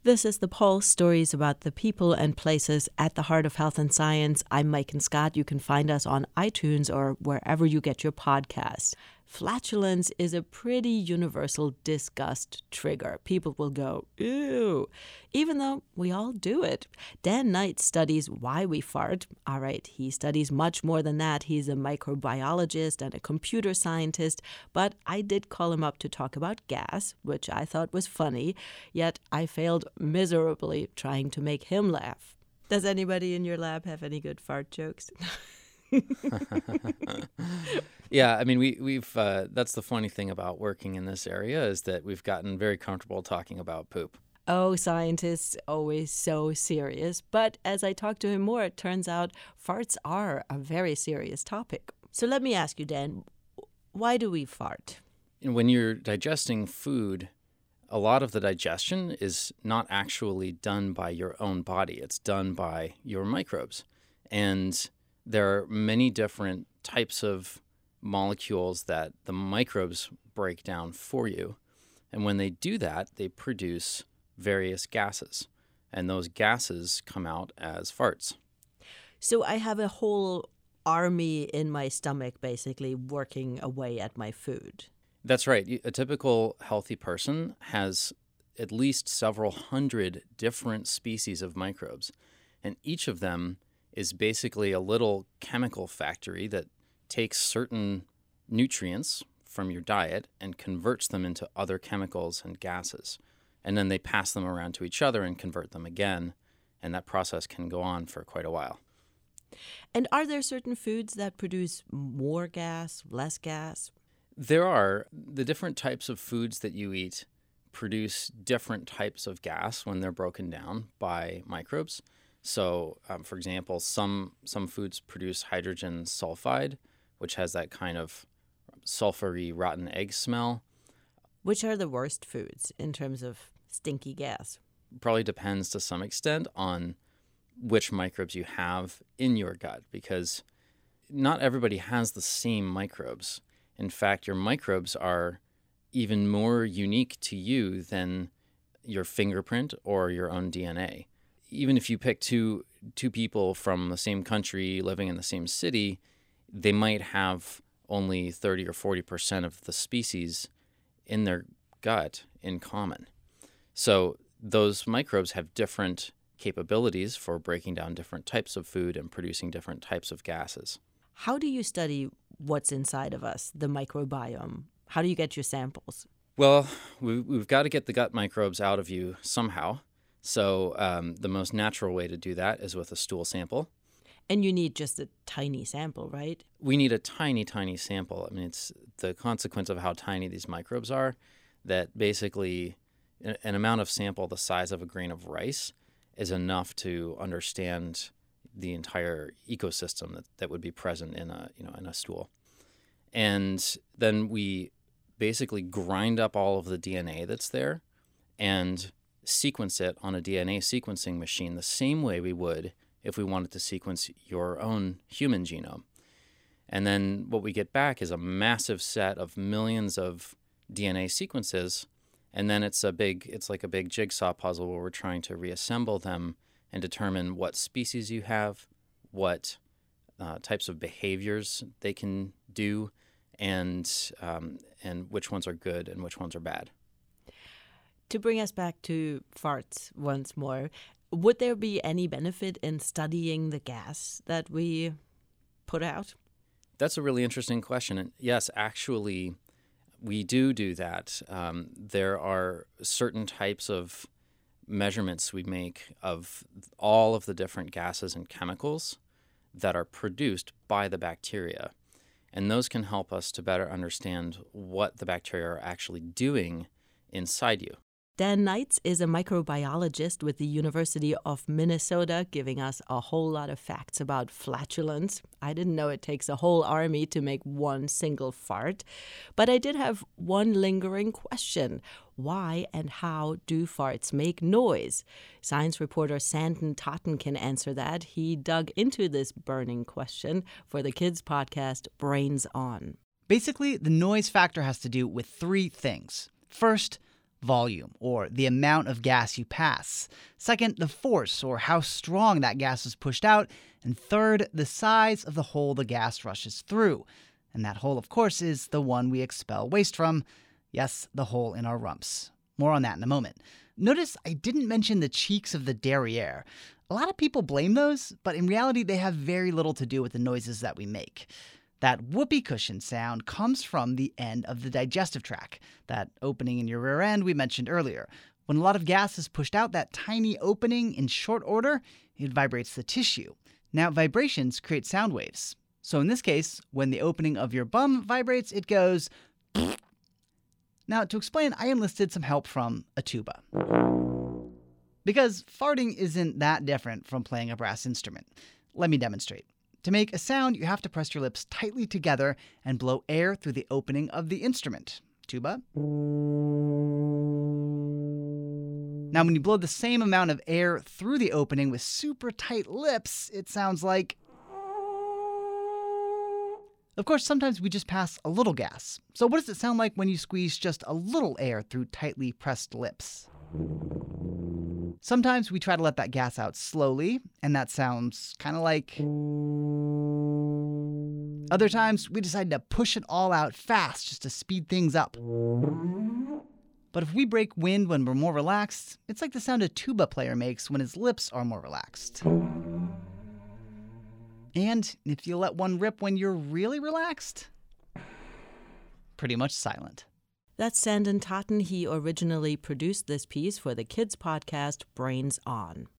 This is The Pulse, stories about the people and places at the heart of health and science. I'm Maiken Scott. You can find us on iTunes or wherever you get your podcasts. Flatulence is a pretty universal disgust trigger. People will go, ew, even though we all do it. Dan Knight studies why we fart. All right, he studies much more than that. He's a microbiologist and a computer scientist, but I did call him up to talk about gas, which I thought was funny, yet I failed miserably trying to make him laugh. Does anybody in your lab have any good fart jokes? Yeah, I mean, we've that's the funny thing about working in this area is that we've gotten very comfortable talking about poop. Oh, scientists always so serious. But as I talk to him more, it turns out farts are a very serious topic. So let me ask you, Dan, why do we fart? When you're digesting food, a lot of the digestion is not actually done by your own body. It's done by your microbes. And there are many different types of molecules that the microbes break down for you. And when they do that, they produce various gases. And those gases come out as farts. So I have a whole army in my stomach basically working away at my food. That's right. A typical healthy person has at least several hundred different species of microbes. And each of them is basically a little chemical factory that takes certain nutrients from your diet and converts them into other chemicals and gases. And then they pass them around to each other and convert them again. And that process can go on for quite a while. And are there certain foods that produce more gas, less gas? There are. The different types of foods that you eat produce different types of gas when they're broken down by microbes. So, for example, some foods produce hydrogen sulfide, which has that kind of sulfury, rotten egg smell. Which are the worst foods in terms of stinky gas? Probably depends to some extent on which microbes you have in your gut, because not everybody has the same microbes. In fact, your microbes are even more unique to you than your fingerprint or your own DNA. Even if you pick two people from the same country living in the same city, they might have only 30 or 40% of the species in their gut in common. So those microbes have different capabilities for breaking down different types of food and producing different types of gases. How do you study what's inside of us, the microbiome? How do you get your samples? Well, we've got to get the gut microbes out of you somehow. So the most natural way to do that is with a stool sample. And you need just a tiny sample, right? We need a tiny, tiny sample. I mean, it's the consequence of how tiny these microbes are that basically an amount of sample the size of a grain of rice is enough to understand the entire ecosystem that would be present in a stool. And then we basically grind up all of the DNA that's there and sequence it on a DNA sequencing machine the same way we would if we wanted to sequence your own human genome. And then what we get back is a massive set of millions of DNA sequences, and then it's like a big jigsaw puzzle where we're trying to reassemble them and determine what species you have, what types of behaviors they can do, and which ones are good and which ones are bad. To bring us back to farts once more, would there be any benefit in studying the gas that we put out? That's a really interesting question. And yes, actually, we do that. There are certain types of measurements we make of all of the different gases and chemicals that are produced by the bacteria. And those can help us to better understand what the bacteria are actually doing inside you. Dan Knight is a microbiologist with the University of Minnesota, giving us a whole lot of facts about flatulence. I didn't know it takes a whole army to make one single fart. But I did have one lingering question. Why and how do farts make noise? Science reporter Sandon Totten can answer that. He dug into this burning question for the kids' podcast, Brains On. Basically, the noise factor has to do with three things. First, volume, or the amount of gas you pass. Second, the force, or how strong that gas is pushed out. And third, the size of the hole the gas rushes through. And that hole, of course, is the one we expel waste from. Yes, the hole in our rumps. More on that in a moment. Notice I didn't mention the cheeks of the derriere. A lot of people blame those, but in reality they have very little to do with the noises that we make. That whoopee cushion sound comes from the end of the digestive tract, that opening in your rear end we mentioned earlier. When a lot of gas is pushed out that tiny opening in short order, it vibrates the tissue. Now, vibrations create sound waves. So in this case, when the opening of your bum vibrates, it goes. Now, to explain, I enlisted some help from a tuba. Because farting isn't that different from playing a brass instrument. Let me demonstrate. To make a sound, you have to press your lips tightly together and blow air through the opening of the instrument. Tuba. Now, when you blow the same amount of air through the opening with super tight lips, it sounds like... Of course, sometimes we just pass a little gas. So what does it sound like when you squeeze just a little air through tightly pressed lips? Sometimes we try to let that gas out slowly, and that sounds kind of like... Other times, we decide to push it all out fast just to speed things up. But if we break wind when we're more relaxed, it's like the sound a tuba player makes when his lips are more relaxed. And if you let one rip when you're really relaxed, pretty much silent. That's Sandon Totten. He originally produced this piece for the kids podcast Brains On.